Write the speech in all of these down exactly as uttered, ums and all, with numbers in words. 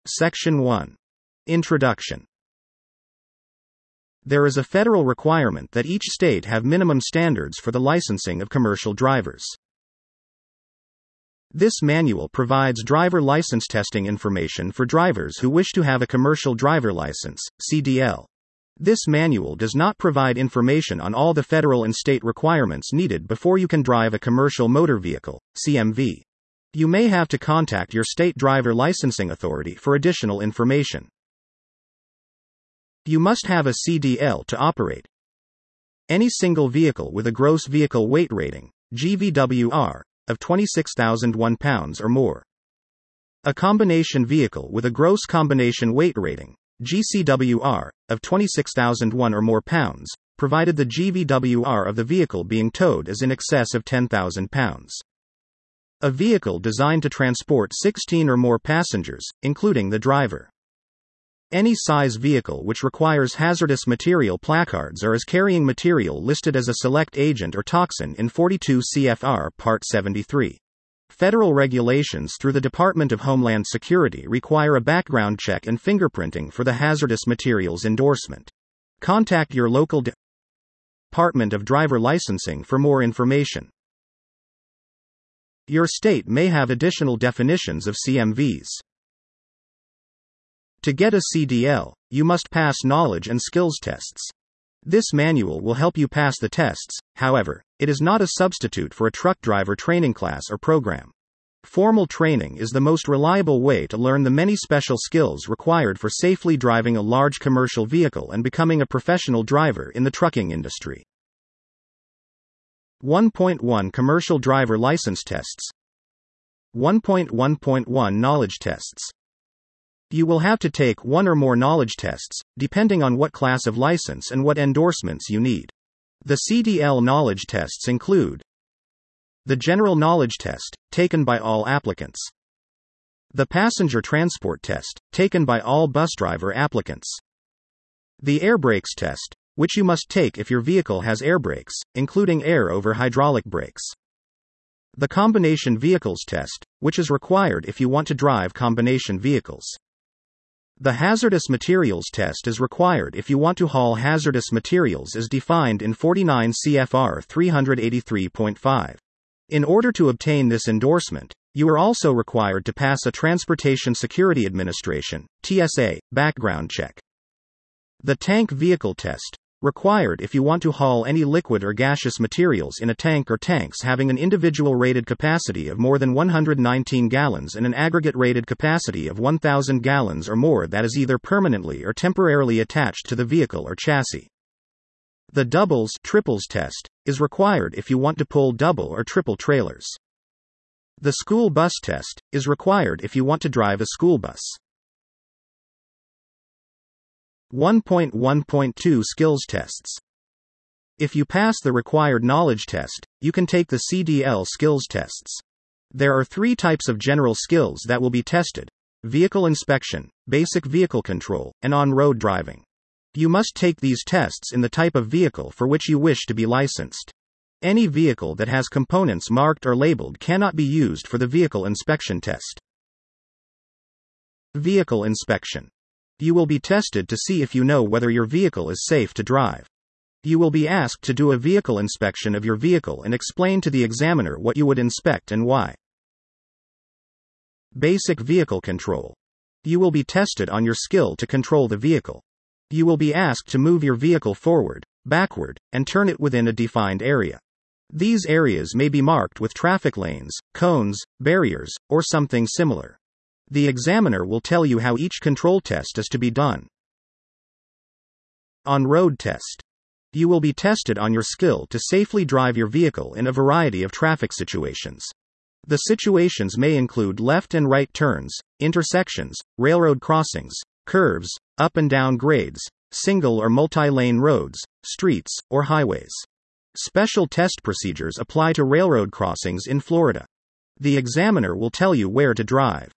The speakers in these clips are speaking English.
Section one. Introduction. There is a federal requirement that each state have minimum standards for the licensing of commercial drivers. This manual provides driver license testing information for drivers who wish to have a commercial driver license, C D L. This manual does not provide information on all the federal and state requirements needed before you can drive a commercial motor vehicle, C M V. You may have to contact your state driver licensing authority for additional information. You must have a C D L to operate any single vehicle with a gross vehicle weight rating, G V W R, of twenty-six thousand one pounds or more. A combination vehicle with a gross combination weight rating, G C W R, of twenty-six thousand one or more pounds, provided the G V W R of the vehicle being towed is in excess of ten thousand pounds. A vehicle designed to transport sixteen or more passengers, including the driver. Any size vehicle which requires hazardous material placards or is carrying material listed as a select agent or toxin in forty-two C F R Part seventy-three. Federal regulations through the Department of Homeland Security require a background check and fingerprinting for the hazardous materials endorsement. Contact your local de- Department of Driver Licensing for more information. Your state may have additional definitions of C M Vs. To get a C D L, you must pass knowledge and skills tests. This manual will help you pass the tests, however, it is not a substitute for a truck driver training class or program. Formal training is the most reliable way to learn the many special skills required for safely driving a large commercial vehicle and becoming a professional driver in the trucking industry. one point one Commercial Driver License Tests. one point one point one Knowledge Tests. You will have to take one or more knowledge tests, depending on what class of license and what endorsements you need. The C D L knowledge tests include the General Knowledge Test, taken by all applicants. The Passenger Transport Test, taken by all bus driver applicants. The Air Brakes Test, which you must take if your vehicle has air brakes, including air over hydraulic brakes. The Combination Vehicles Test, which is required if you want to drive combination vehicles. The Hazardous Materials Test is required if you want to haul hazardous materials as defined in forty-nine C F R three eighty-three point five. In order to obtain this endorsement, you are also required to pass a Transportation Security Administration, T S A, background check. The Tank Vehicle Test, required if you want to haul any liquid or gaseous materials in a tank or tanks having an individual rated capacity of more than one hundred nineteen gallons and an aggregate rated capacity of one thousand gallons or more that is either permanently or temporarily attached to the vehicle or chassis. The Doubles Triples Test is required if you want to pull double or triple trailers. The School Bus Test is required if you want to drive a school bus. one point one point two Skills Tests. If you pass the required knowledge test, you can take the C D L skills tests. There are three types of general skills that will be tested: vehicle inspection, basic vehicle control, and on-road driving. You must take these tests in the type of vehicle for which you wish to be licensed. Any vehicle that has components marked or labeled cannot be used for the vehicle inspection test. Vehicle inspection. You will be tested to see if you know whether your vehicle is safe to drive. You will be asked to do a vehicle inspection of your vehicle and explain to the examiner what you would inspect and why. Basic vehicle control. You will be tested on your skill to control the vehicle. You will be asked to move your vehicle forward, backward, and turn it within a defined area. These areas may be marked with traffic lanes, cones, barriers, or something similar. The examiner will tell you how each control test is to be done. On-road test. You will be tested on your skill to safely drive your vehicle in a variety of traffic situations. The situations may include left and right turns, intersections, railroad crossings, curves, up and down grades, single or multi-lane roads, streets, or highways. Special test procedures apply to railroad crossings in Florida. The examiner will tell you where to drive.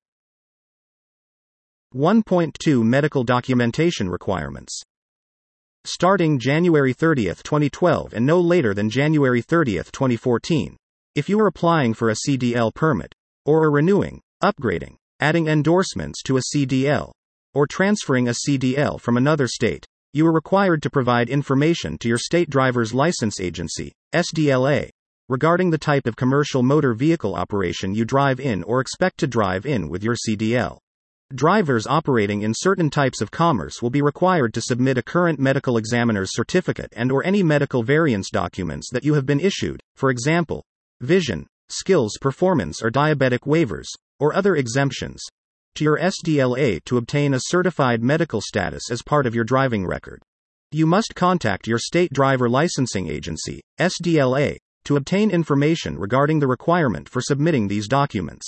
one point two Medical Documentation Requirements. Starting January thirtieth, twenty twelve and no later than January thirtieth, twenty fourteen, if you are applying for a C D L permit, or are renewing, upgrading, adding endorsements to a C D L, or transferring a C D L from another state, you are required to provide information to your state driver's license agency, S D L A, regarding the type of commercial motor vehicle operation you drive in or expect to drive in with your C D L. Drivers operating in certain types of commerce will be required to submit a current medical examiner's certificate and or any medical variance documents that you have been issued, for example, vision, skills performance or diabetic waivers, or other exemptions, to your S D L A to obtain a certified medical status as part of your driving record. You must contact your state driver licensing agency, S D L A, to obtain information regarding the requirement for submitting these documents.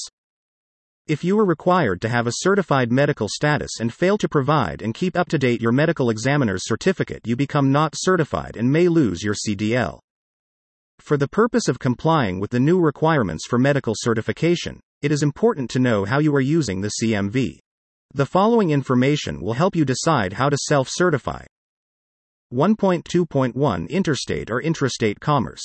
If you are required to have a certified medical status and fail to provide and keep up to date your medical examiner's certificate, you become not certified and may lose your C D L. For the purpose of complying with the new requirements for medical certification, it is important to know how you are using the C M V. The following information will help you decide how to self-certify. one point two point one Interstate or intrastate commerce.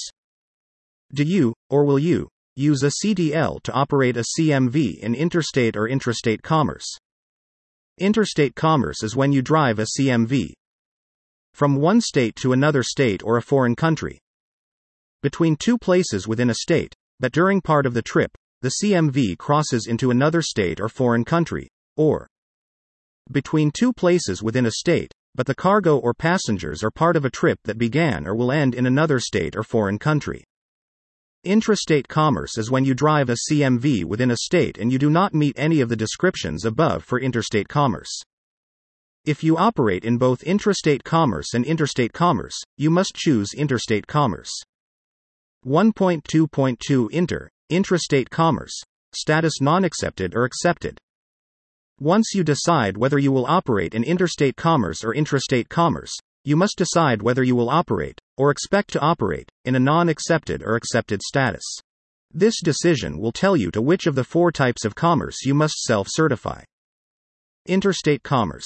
Do you, or will you, use a C D L to operate a C M V in interstate or intrastate commerce? Interstate commerce is when you drive a C M V from one state to another state or a foreign country, between two places within a state, but during part of the trip, the C M V crosses into another state or foreign country, or between two places within a state, but the cargo or passengers are part of a trip that began or will end in another state or foreign country. Intrastate commerce is when you drive a C M V within a state and you do not meet any of the descriptions above for interstate commerce. If you operate in both intrastate commerce and interstate commerce, you must choose interstate commerce. one point two point two Inter, intrastate commerce. Status non-accepted or accepted. Once you decide whether you will operate in interstate commerce or intrastate commerce, you must decide whether you will operate, or expect to operate, in a non-accepted or accepted status. This decision will tell you to which of the four types of commerce you must self-certify. Interstate commerce.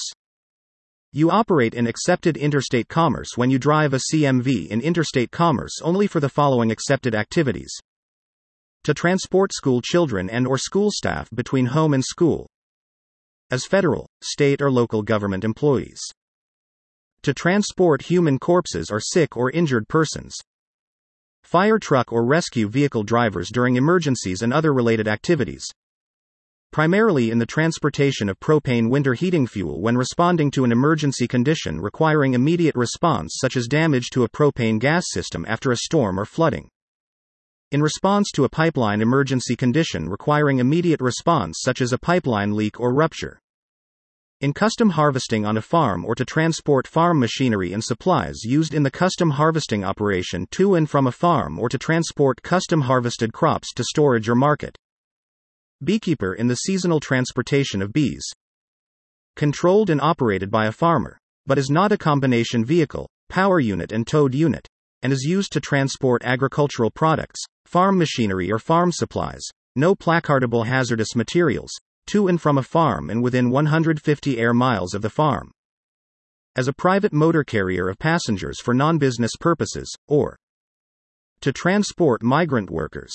You operate in accepted interstate commerce when you drive a C M V in interstate commerce only for the following accepted activities: to transport school children and or school staff between home and school, as federal, state or local government employees, to transport human corpses or sick or injured persons, fire truck or rescue vehicle drivers during emergencies and other related activities, primarily in the transportation of propane winter heating fuel when responding to an emergency condition requiring immediate response such as damage to a propane gas system after a storm or flooding, in response to a pipeline emergency condition requiring immediate response such as a pipeline leak or rupture, in custom harvesting on a farm or to transport farm machinery and supplies used in the custom harvesting operation to and from a farm or to transport custom harvested crops to storage or market, beekeeper in the seasonal transportation of bees, controlled and operated by a farmer, but is not a combination vehicle, power unit and towed unit, and is used to transport agricultural products, farm machinery or farm supplies, no placardable hazardous materials, to and from a farm and within one hundred fifty air miles of the farm, as a private motor carrier of passengers for non-business purposes, or to transport migrant workers.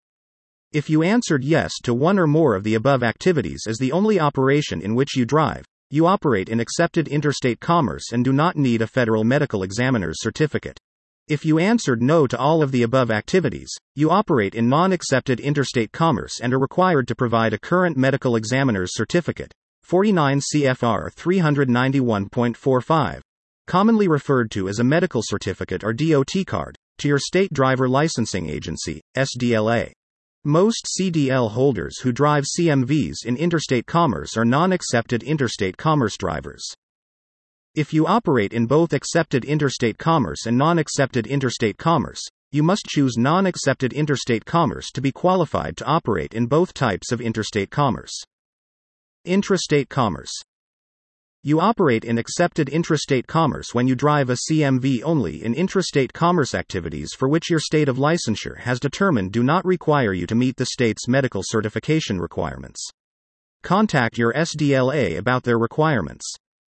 If you answered yes to one or more of the above activities as the only operation in which you drive, you operate in accepted interstate commerce and do not need a federal medical examiner's certificate. If you answered no to all of the above activities, you operate in non-accepted interstate commerce and are required to provide a current medical examiner's certificate, forty-nine C F R three ninety-one point four five, commonly referred to as a medical certificate or D O T card, to your state driver licensing agency, S D L A. Most C D L holders who drive C M Vs in interstate commerce are non-accepted interstate commerce drivers. If you operate in both accepted interstate commerce and non-accepted interstate commerce, you must choose non-accepted interstate commerce to be qualified to operate in both types of interstate commerce. Intrastate commerce. You operate in accepted intrastate commerce when you drive a C M V only in intrastate commerce activities for which your state of licensure has determined do not require you to meet the state's medical certification requirements. Contact your S D L A about their requirements.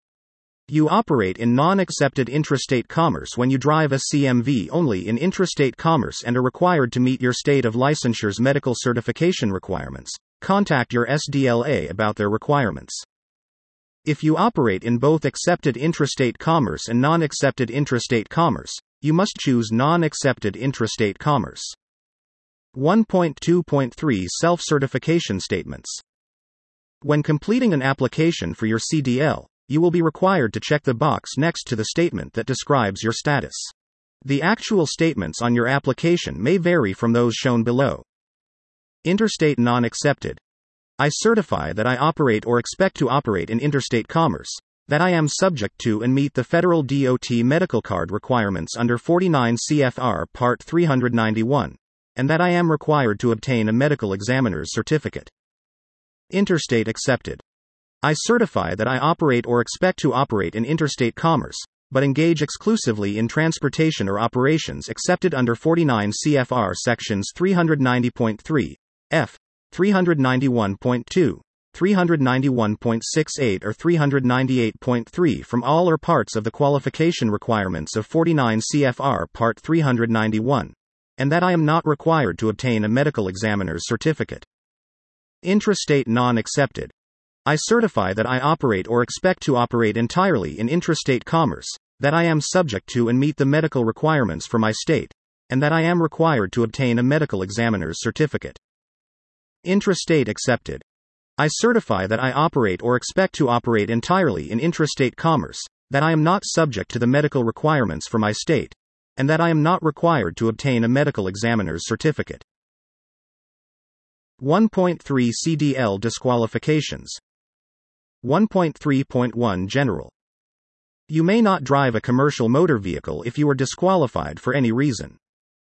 You operate in non-accepted intrastate commerce when you drive a C M V only in intrastate commerce and are required to meet your state of licensure's medical certification requirements. contact your S D L A about their requirements. If you operate in both accepted intrastate commerce and non-accepted intrastate commerce, you must choose non-accepted intrastate commerce. one point two point three Self-certification statements. When completing an application for your C D L, you will be required to check the box next to the statement that describes your status. The actual statements on your application may vary from those shown below. Interstate non-accepted. I certify that I operate or expect to operate in interstate commerce, that I am subject to and meet the federal D O T medical card requirements under forty-nine C F R Part three ninety-one, and that I am required to obtain a medical examiner's certificate. Interstate accepted. I certify that I operate or expect to operate in interstate commerce, but engage exclusively in transportation or operations accepted under forty-nine C F R Sections three ninety point three, F, three ninety-one point two, three ninety-one point six eight or three ninety-eight point three from all or parts of the qualification requirements of forty-nine C F R Part three ninety-one, and that I am not required to obtain a medical examiner's certificate. Intrastate non-accepted. I certify that I operate or expect to operate entirely in intrastate commerce, that I am subject to and meet the medical requirements for my state, and that I am required to obtain a medical examiner's certificate. Intrastate accepted. I certify that I operate or expect to operate entirely in intrastate commerce, that I am not subject to the medical requirements for my state, and that I am not required to obtain a medical examiner's certificate. one point three C D L disqualifications. one point three point one General. You may not drive a commercial motor vehicle if you are disqualified for any reason.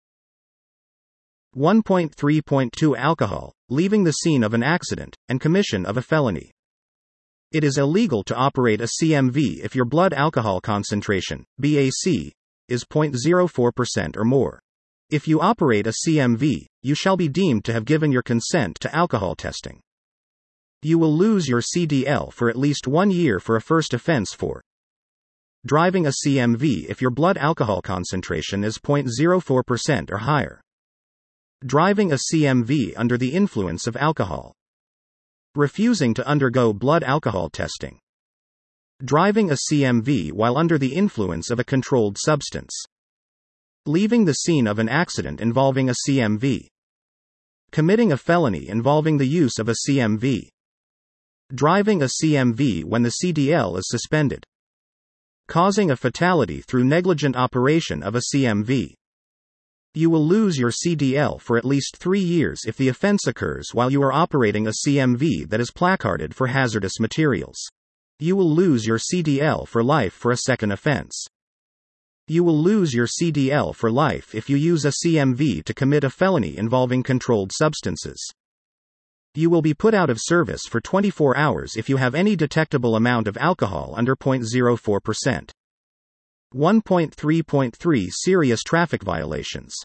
one point three point two Alcohol, leaving the scene of an accident, and commission of a felony. It is illegal to operate a C M V if your blood alcohol concentration, B A C, is zero point zero four percent or more. If you operate a C M V, you shall be deemed to have given your consent to alcohol testing. You will lose your C D L for at least one year for a first offense for driving a C M V if your blood alcohol concentration is zero point zero four percent or higher. Driving a C M V under the influence of alcohol. Refusing to undergo blood alcohol testing. Driving a C M V while under the influence of a controlled substance. Leaving the scene of an accident involving a C M V. Committing a felony involving the use of a C M V. Driving a C M V when the C D L is suspended. Causing a fatality through negligent operation of a C M V. You will lose your C D L for at least three years if the offense occurs while you are operating a C M V that is placarded for hazardous materials. You will lose your C D L for life for a second offense. You will lose your C D L for life if you use a C M V to commit a felony involving controlled substances. You will be put out of service for twenty-four hours if you have any detectable amount of alcohol under zero point zero four percent. one point three point three Serious traffic violations.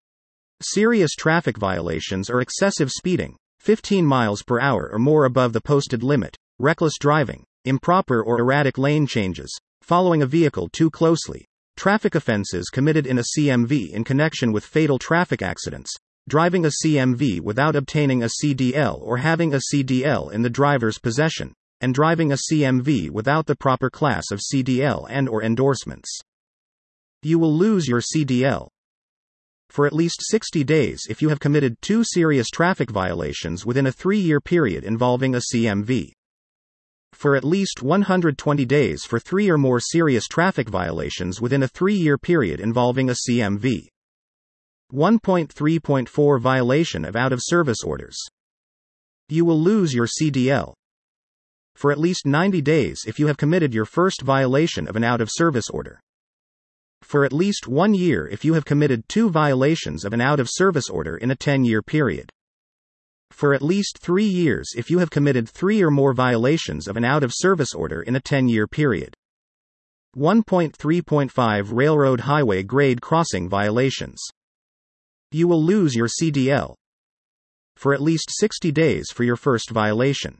Serious traffic violations are excessive speeding, fifteen miles per hour or more above the posted limit, reckless driving, improper or erratic lane changes, following a vehicle too closely, traffic offenses committed in a C M V in connection with fatal traffic accidents, driving a C M V without obtaining a C D L or having a C D L in the driver's possession, and driving a C M V without the proper class of C D L and or endorsements. You will lose your C D L for at least sixty days if you have committed two serious traffic violations within a three-year period involving a C M V. For at least one hundred twenty days for three or more serious traffic violations within a three-year period involving a C M V. one point three point four Violation of out-of-service orders. You will lose your C D L for at least ninety days if you have committed your first violation of an out-of-service order. For at least one year if you have committed two violations of an out-of-service order in a ten-year period. For at least three years if you have committed three or more violations of an out-of-service order in a ten-year period. one point three point five Railroad highway grade crossing violations. You will lose your C D L for at least sixty days for your first violation.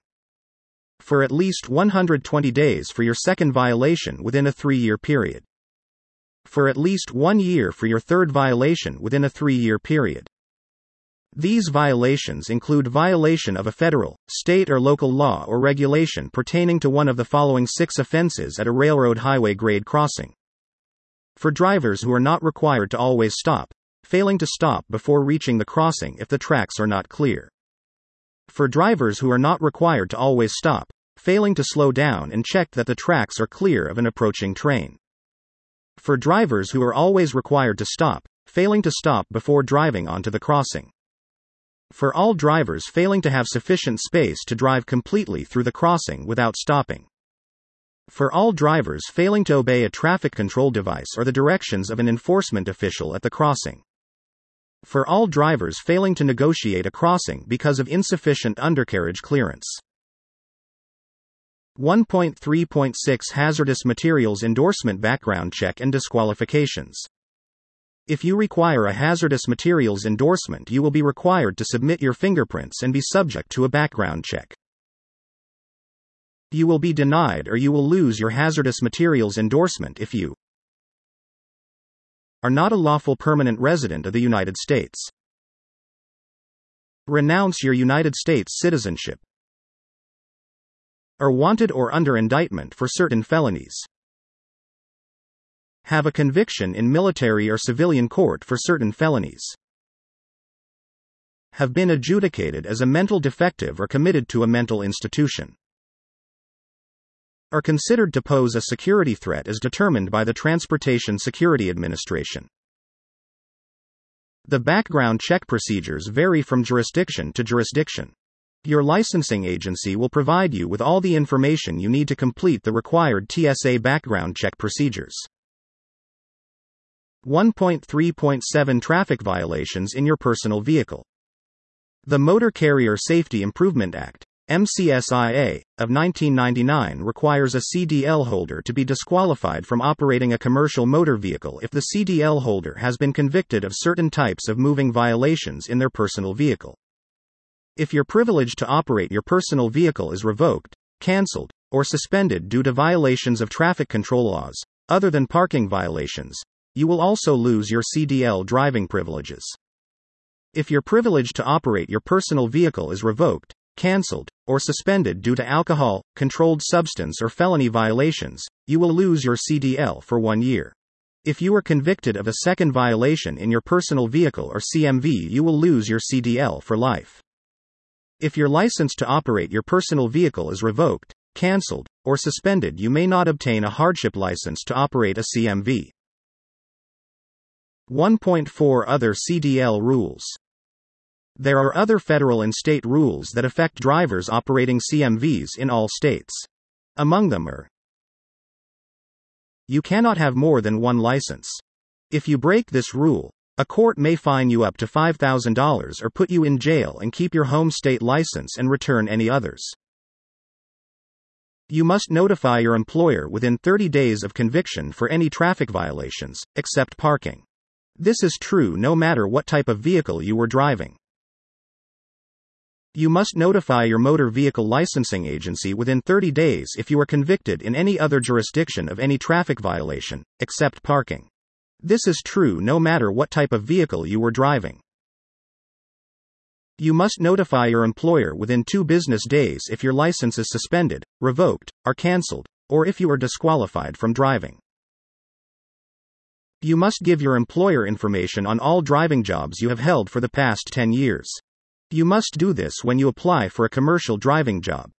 For at least one hundred twenty days for your second violation within a three-year period. For at least one year for your third violation within a three-year period. These violations include violation of a federal, state or local law or regulation pertaining to one of the following six offenses at a railroad highway grade crossing. For drivers who are not required to always stop, failing to stop before reaching the crossing if the tracks are not clear. For drivers who are not required to always stop, failing to slow down and check that the tracks are clear of an approaching train. For drivers who are always required to stop, failing to stop before driving onto the crossing. For all drivers failing to have sufficient space to drive completely through the crossing without stopping. For all drivers failing to obey a traffic control device or the directions of an enforcement official at the crossing. For all drivers failing to negotiate a crossing because of insufficient undercarriage clearance. one point three point six Hazardous Materials Endorsement Background Check and Disqualifications. If you require a hazardous materials endorsement, you will be required to submit your fingerprints and be subject to a background check. You will be denied or you will lose your hazardous materials endorsement if you are not a lawful permanent resident of the United States. Renounce your United States citizenship. Are wanted or under indictment for certain felonies. Have a conviction in military or civilian court for certain felonies. Have been adjudicated as a mental defective or committed to a mental institution. Are considered to pose a security threat as determined by the Transportation Security Administration. The background check procedures vary from jurisdiction to jurisdiction. Your licensing agency will provide you with all the information you need to complete the required T S A background check procedures. one point three point seven Traffic violations in your personal vehicle. The Motor Carrier Safety Improvement Act, M C S I A, of nineteen ninety-nine requires a C D L holder to be disqualified from operating a commercial motor vehicle if the C D L holder has been convicted of certain types of moving violations in their personal vehicle. If your privilege to operate your personal vehicle is revoked, cancelled, or suspended due to violations of traffic control laws, other than parking violations, you will also lose your C D L driving privileges. If your privilege to operate your personal vehicle is revoked, cancelled, or suspended due to alcohol, controlled substance or felony violations, you will lose your C D L for one year. If you are convicted of a second violation in your personal vehicle or C M V, you will lose your C D L for life. If your license to operate your personal vehicle is revoked, cancelled, or suspended, you may not obtain a hardship license to operate a C M V. one point four Other C D L rules. There are other federal and state rules that affect drivers operating C M Vs in all states. Among them are: you cannot have more than one license. If you break this rule, a court may fine you up to five thousand dollars or put you in jail and keep your home state license and return any others. You must notify your employer within thirty days of conviction for any traffic violations, except parking. This is true no matter what type of vehicle you were driving. You must notify your motor vehicle licensing agency within thirty days if you are convicted in any other jurisdiction of any traffic violation, except parking. This is true no matter what type of vehicle you were driving. You must notify your employer within two business days if your license is suspended, revoked, or cancelled, or if you are disqualified from driving. You must give your employer information on all driving jobs you have held for the past ten years. You must do this when you apply for a commercial driving job.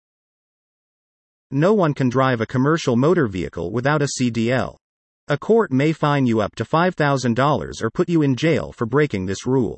No one can drive a commercial motor vehicle without a C D L. A court may fine you up to five thousand dollars or put you in jail for breaking this rule.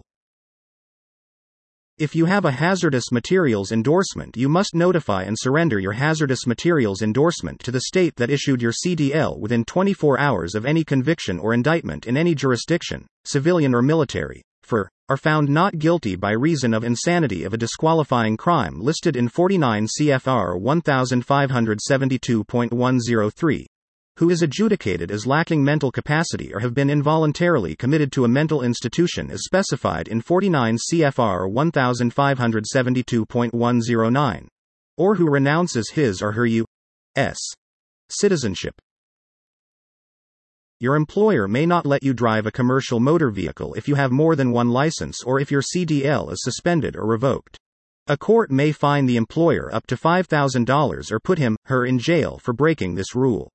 If you have a hazardous materials endorsement, you must notify and surrender your hazardous materials endorsement to the state that issued your C D L within twenty-four hours of any conviction or indictment in any jurisdiction, civilian or military, for, are found not guilty by reason of insanity of a disqualifying crime listed in forty-nine C F R fifteen seventy-two point one oh three, who is adjudicated as lacking mental capacity or have been involuntarily committed to a mental institution as specified in forty-nine C F R fifteen seventy-two point one oh nine, or who renounces his or her U S citizenship. your employer may not let you drive a commercial motor vehicle if you have more than one license or if your C D L is suspended or revoked. A court may fine the employer up to five thousand dollars or put him, her in jail for breaking this rule.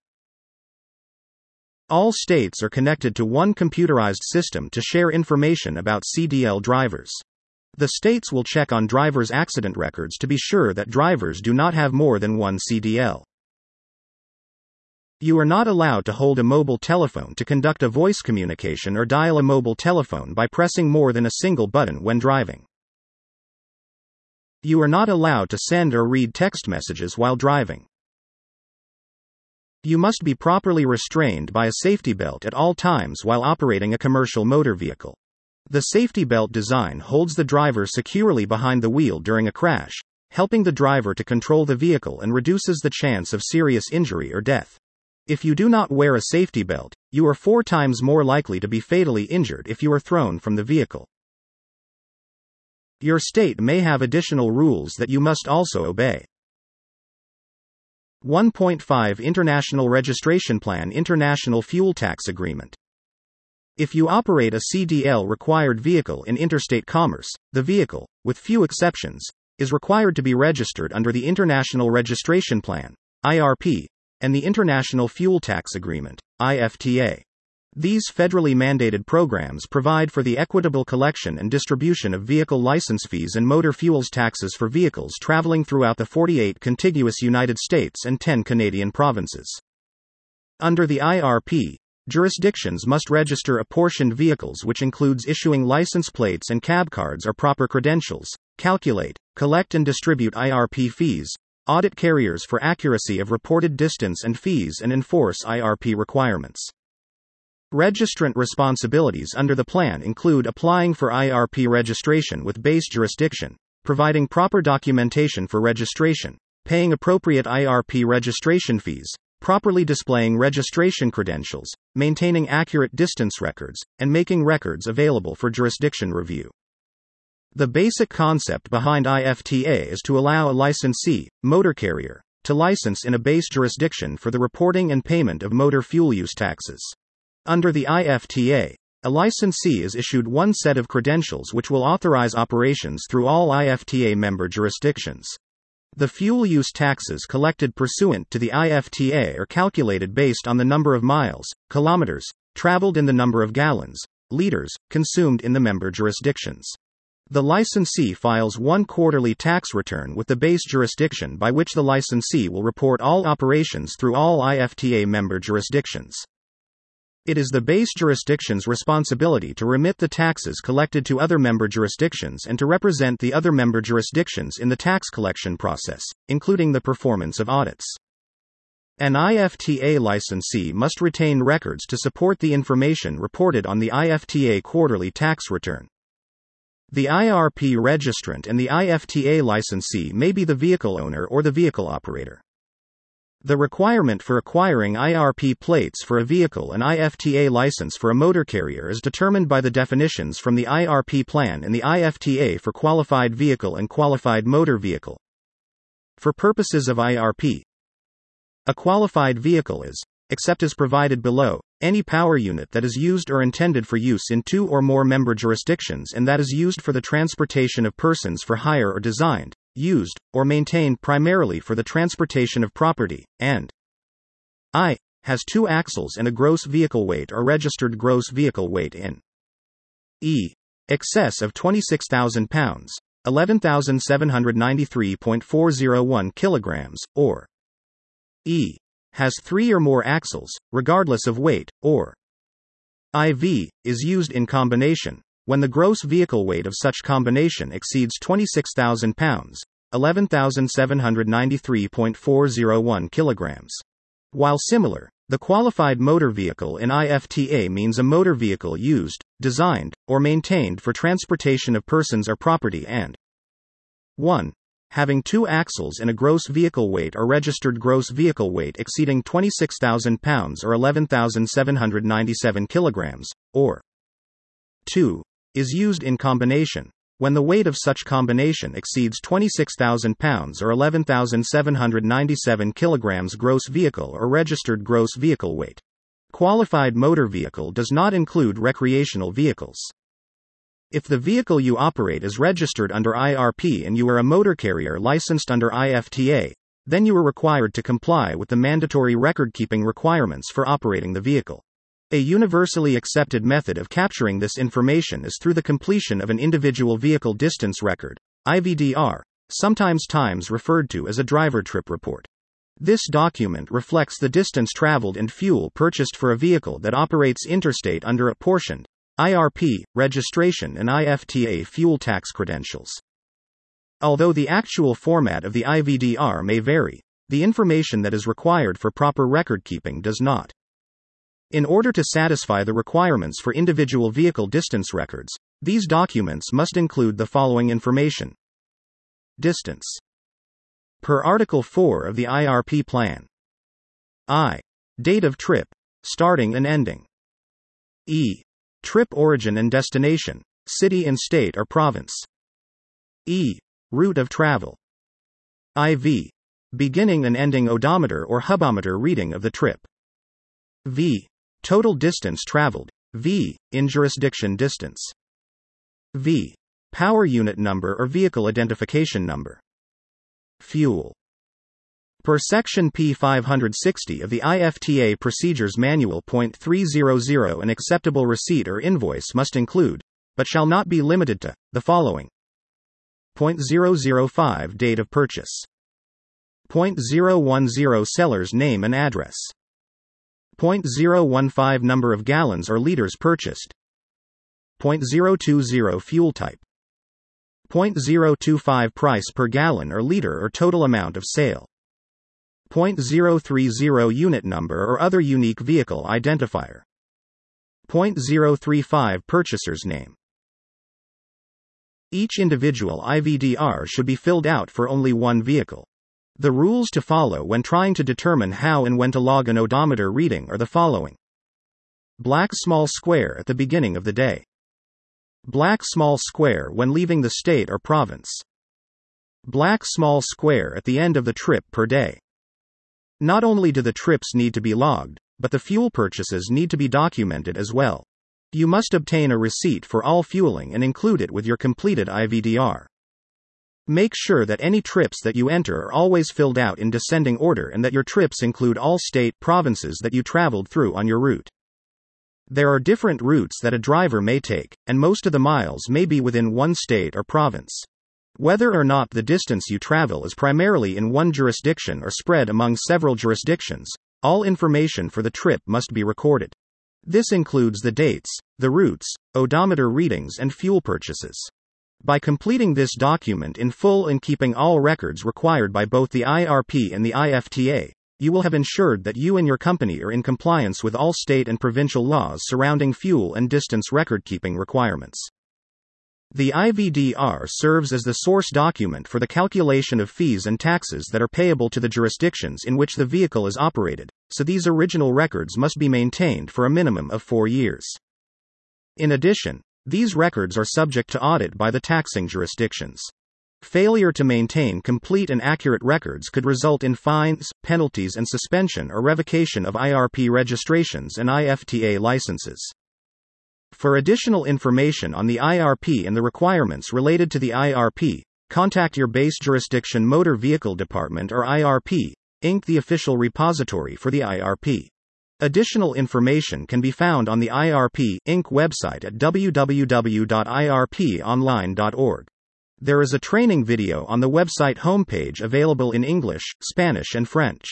All states are connected to one computerized system to share information about C D L drivers. The states will check on drivers' accident records to be sure that drivers do not have more than one C D L. You are not allowed to hold a mobile telephone to conduct a voice communication or dial a mobile telephone by pressing more than a single button when driving. You are not allowed to send or read text messages while driving. You must be properly restrained by a safety belt at all times while operating a commercial motor vehicle. The safety belt design holds the driver securely behind the wheel during a crash, helping the driver to control the vehicle and reduces the chance of serious injury or death. If you do not wear a safety belt, you are four times more likely to be fatally injured if you are thrown from the vehicle. Your state may have additional rules that you must also obey. one point five International Registration Plan International Fuel Tax Agreement. If you operate a C D L-required vehicle in interstate commerce, the vehicle, with few exceptions, is required to be registered under the International Registration Plan, I R P, and the International Fuel Tax Agreement, I F T A. These federally mandated programs provide for the equitable collection and distribution of vehicle license fees and motor fuels taxes for vehicles traveling throughout the forty-eight contiguous United States and ten Canadian provinces. Under the I R P, jurisdictions must register apportioned vehicles, which includes issuing license plates and cab cards or proper credentials, calculate, collect and distribute I R P fees, audit carriers for accuracy of reported distance and fees, and enforce I R P requirements. Registrant responsibilities under the plan include applying for I R P registration with base jurisdiction, providing proper documentation for registration, paying appropriate I R P registration fees, properly displaying registration credentials, maintaining accurate distance records, and making records available for jurisdiction review. The basic concept behind I F T A is to allow a licensee, motor carrier, to license in a base jurisdiction for the reporting and payment of motor fuel use taxes. Under the I F T A, a licensee is issued one set of credentials which will authorize operations through all I F T A member jurisdictions. The fuel use taxes collected pursuant to the I F T A are calculated based on the number of miles, kilometers, traveled and the number of gallons, liters, consumed in the member jurisdictions. The licensee files one quarterly tax return with the base jurisdiction by which the licensee will report all operations through all I F T A member jurisdictions. It is the base jurisdiction's responsibility to remit the taxes collected to other member jurisdictions and to represent the other member jurisdictions in the tax collection process, including the performance of audits. An I F T A licensee must retain records to support the information reported on the I F T A quarterly tax return. The I R P registrant and the I F T A licensee may be the vehicle owner or the vehicle operator. The requirement for acquiring I R P plates for a vehicle and I F T A license for a motor carrier is determined by the definitions from the I R P plan and the I F T A for qualified vehicle and qualified motor vehicle. For purposes of I R P, a qualified vehicle is, except as provided below, any power unit that is used or intended for use in two or more member jurisdictions and that is used for the transportation of persons for hire or designed, used, or maintained primarily for the transportation of property, and I, has two axles and a gross vehicle weight or registered gross vehicle weight in E, excess of twenty-six thousand pounds, eleven thousand seven hundred ninety-three point four zero one kilograms, or E, has three or more axles, regardless of weight, or I V, is used in combination, when the gross vehicle weight of such combination exceeds twenty-six thousand pounds, eleven thousand seven hundred ninety-three point four zero one kilograms. While similar, the qualified motor vehicle in I F T A means a motor vehicle used, designed, or maintained for transportation of persons or property and one. Having two axles and a gross vehicle weight or registered gross vehicle weight exceeding twenty-six thousand pounds or eleven thousand seven hundred ninety-seven kilograms, or two. Is used in combination, when the weight of such combination exceeds twenty-six thousand pounds or eleven thousand seven hundred ninety-seven kilograms gross vehicle or registered gross vehicle weight. qualified motor vehicle does not include recreational vehicles. If the vehicle you operate is registered under I R P and you are a motor carrier licensed under I F T A, then you are required to comply with the mandatory record-keeping requirements for operating the vehicle. A universally accepted method of capturing this information is through the completion of an individual vehicle distance record, I V D R, sometimes times referred to as a driver trip report. This document reflects the distance traveled and fuel purchased for a vehicle that operates interstate under apportioned I R P registration and I F T A fuel tax credentials. Although the actual format of the I V D R may vary, the information that is required for proper record keeping does not. In order to satisfy the requirements for individual vehicle distance records, these documents must include the following information. Distance. Per Article four of the I R P Plan. I. Date of trip, starting and ending. E. Trip origin and destination, city and state or province. E. Route of travel. I V. Beginning and ending odometer or hubometer reading of the trip. V. Total distance traveled. V. In jurisdiction distance. V. Power unit number or vehicle identification number. Fuel. Per Section P five sixty of the I F T A Procedures Manual point three hundred, an acceptable receipt or invoice must include, but shall not be limited to, the following. point zero zero five Date of purchase. point zero one zero Seller's name and address. point zero one five Number of gallons or liters purchased. point zero two zero Fuel type. point zero two five Price per gallon or liter or total amount of sale. point zero three zero Unit number or other unique vehicle identifier. point zero three five Purchaser's name. Each individual I V D R should be filled out for only one vehicle. The rules to follow when trying to determine how and when to log an odometer reading are the following. Black small square at the beginning of the day. Black small square when leaving the state or province. Black small square at the end of the trip per day. Not only do the trips need to be logged, but the fuel purchases need to be documented as well. You must obtain a receipt for all fueling and include it with your completed I V D R. Make sure that any trips that you enter are always filled out in descending order and that your trips include all state provinces that you traveled through on your route. There are different routes that a driver may take, and most of the miles may be within one state or province. Whether or not the distance you travel is primarily in one jurisdiction or spread among several jurisdictions, all information for the trip must be recorded. This includes the dates, the routes, odometer readings and fuel purchases. By completing this document in full and keeping all records required by both the I R P and the I F T A, you will have ensured that you and your company are in compliance with all state and provincial laws surrounding fuel and distance record-keeping requirements. The I V D R serves as the source document for the calculation of fees and taxes that are payable to the jurisdictions in which the vehicle is operated, so these original records must be maintained for a minimum of four years. In addition, these records are subject to audit by the taxing jurisdictions. Failure to maintain complete and accurate records could result in fines, penalties and suspension or revocation of I R P registrations and I F T A licenses. For additional information on the I R P and the requirements related to the I R P, contact your base jurisdiction Motor Vehicle Department or I R P, Incorporated, the official repository for the I R P. Additional information can be found on the I R P, Incorporated website at w w w dot i r p online dot org. There is a training video on the website homepage available in English, Spanish and French.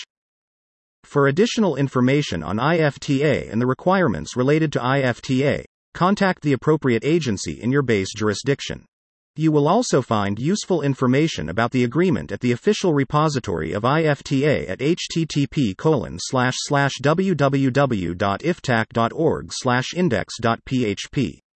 For additional information on I F T A and the requirements related to I F T A, contact the appropriate agency in your base jurisdiction. You will also find useful information about the agreement at the official repository of I F T A at h t t p colon slash slash w w w dot i f t a c dot org slash index dot p h p.